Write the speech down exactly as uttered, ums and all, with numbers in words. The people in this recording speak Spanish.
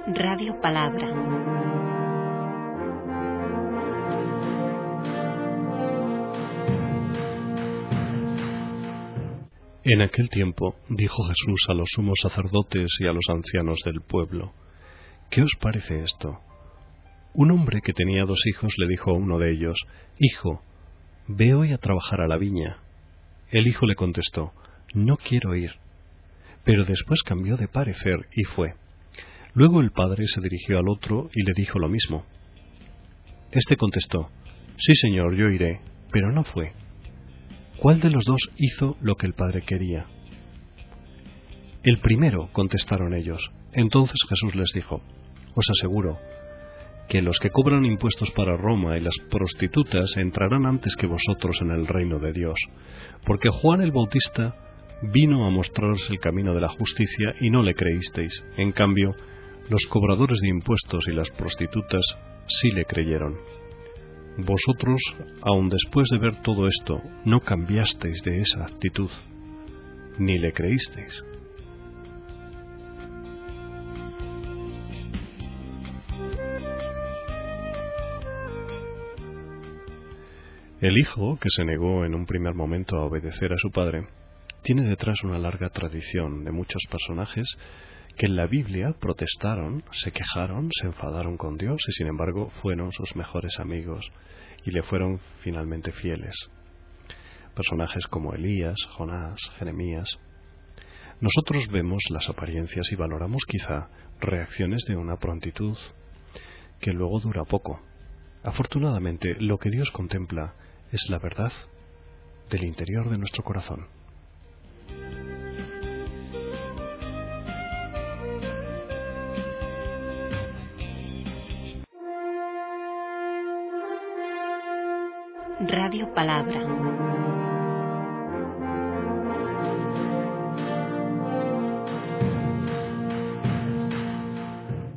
Radio Palabra. En aquel tiempo dijo Jesús a los sumos sacerdotes y a los ancianos del pueblo: ¿Qué os parece esto? Un hombre que tenía dos hijos le dijo a uno de ellos: Hijo, ve hoy a trabajar a la viña. El hijo le contestó: No quiero ir. Pero después cambió de parecer y fue. Luego el padre se dirigió al otro y le dijo lo mismo. Este contestó: Sí, señor, yo iré, pero no fue. ¿Cuál de los dos hizo lo que el padre quería? El primero, contestaron ellos. Entonces Jesús les dijo: Os aseguro que los que cobran impuestos para Roma y las prostitutas entrarán antes que vosotros en el reino de Dios, porque Juan el Bautista vino a mostraros el camino de la justicia y no le creísteis. En cambio, los cobradores de impuestos y las prostitutas sí le creyeron. Vosotros, aun después de ver todo esto, no cambiasteis de esa actitud, ni le creísteis. El hijo, que se negó en un primer momento a obedecer a su padre, tiene detrás una larga tradición de muchos personajes que en la Biblia protestaron, se quejaron, se enfadaron con Dios y sin embargo fueron sus mejores amigos y le fueron finalmente fieles. Personajes como Elías, Jonás, Jeremías. Nosotros vemos las apariencias y valoramos quizá reacciones de una prontitud que luego dura poco. Afortunadamente, lo que Dios contempla es la verdad del interior de nuestro corazón. Radio Palabra.